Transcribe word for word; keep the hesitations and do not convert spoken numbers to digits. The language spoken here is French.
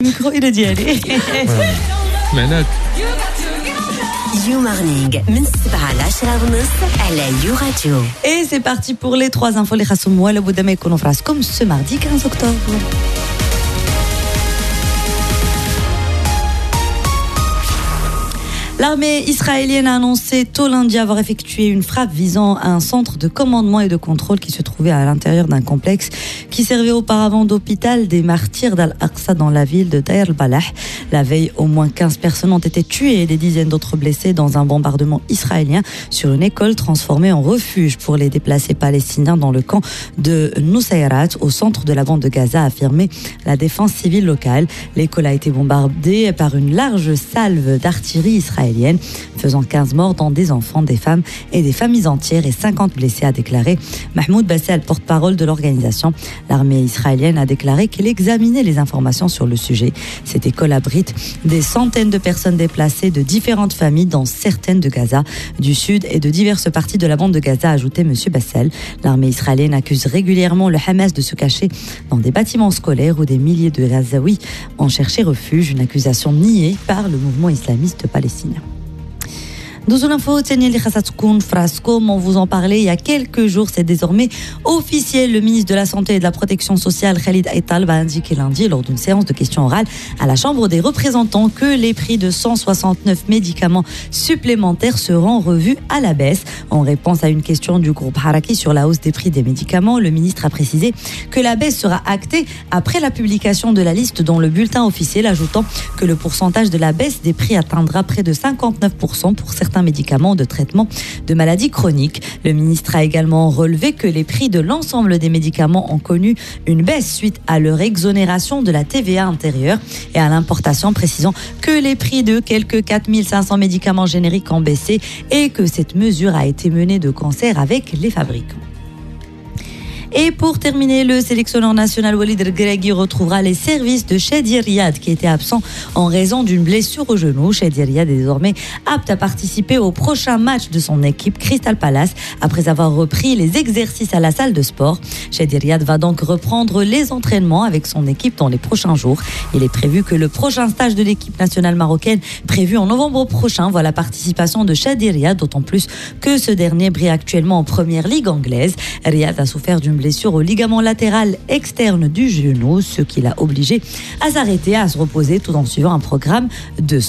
micro il est dit allez. معناك You Morning من سبعة لعشرة ونص على You Radio. Et c'est parti pour les trois infos les khassoum wala bouda ma يكونوا في comme ce mardi quinze octobre. L'armée israélienne a annoncé tôt lundi avoir effectué une frappe visant un centre de commandement et de contrôle qui se trouvait à l'intérieur d'un complexe qui servait auparavant d'hôpital des martyrs d'Al-Aqsa dans la ville de Deir al-Balah. La veille, au moins quinze personnes ont été tuées et des dizaines d'autres blessées dans un bombardement israélien sur une école transformée en refuge pour les déplacés palestiniens dans le camp de Nusayrat au centre de la bande de Gaza, a affirmé la défense civile locale. L'école a été bombardée par une large salve d'artillerie israélienne, faisant quinze morts dont des enfants, des femmes et des familles entières et cinquante blessés, a déclaré Mahmoud Bassel, porte-parole de l'organisation. L'armée israélienne a déclaré qu'elle examinait les informations sur le sujet. Cette école abrite des centaines de personnes déplacées de différentes familles dans certaines de Gaza, du sud et de diverses parties de la bande de Gaza, a ajouté M. Bassel. L'armée israélienne accuse régulièrement le Hamas de se cacher dans des bâtiments scolaires où des milliers de Gazaouis ont cherché refuge, une accusation niée par le mouvement islamiste palestinien. Dans l'info, on vous en parlait il y a quelques jours, c'est désormais officiel. Le ministre de la Santé et de la Protection sociale, Khalid Aital, a indiqué lundi lors d'une séance de questions orales à la Chambre des représentants que les prix de cent soixante-neuf médicaments supplémentaires seront revus à la baisse. En réponse à une question du groupe Haraki sur la hausse des prix des médicaments, le ministre a précisé que la baisse sera actée après la publication de la liste dans le bulletin officiel, ajoutant que le pourcentage de la baisse des prix atteindra près de cinquante-neuf pour cent pour certains médicaments de traitement de maladies chroniques. Le ministre a également relevé que les prix de l'ensemble des médicaments ont connu une baisse suite à leur exonération de la T V A intérieure et à l'importation, précisant que les prix de quelques quatre mille cinq cents médicaments génériques ont baissé et que cette mesure a été menée de concert avec les fabricants. Et pour terminer, le sélectionneur national Walid Regragui retrouvera les services de Chedi Riyad qui était absent en raison d'une blessure au genou. Chedi Riyad est désormais apte à participer au prochain match de son équipe Crystal Palace après avoir repris les exercices à la salle de sport. Chedi Riyad va donc reprendre les entraînements avec son équipe dans les prochains jours. Il est prévu que le prochain stage de l'équipe nationale marocaine prévu en novembre prochain voit la participation de Chedi Riyad, d'autant plus que ce dernier brille actuellement en première ligue anglaise. Riyad a souffert d'une blessure au ligament latéral externe du genou, ce qui l'a obligé à s'arrêter, à se reposer tout en suivant un programme de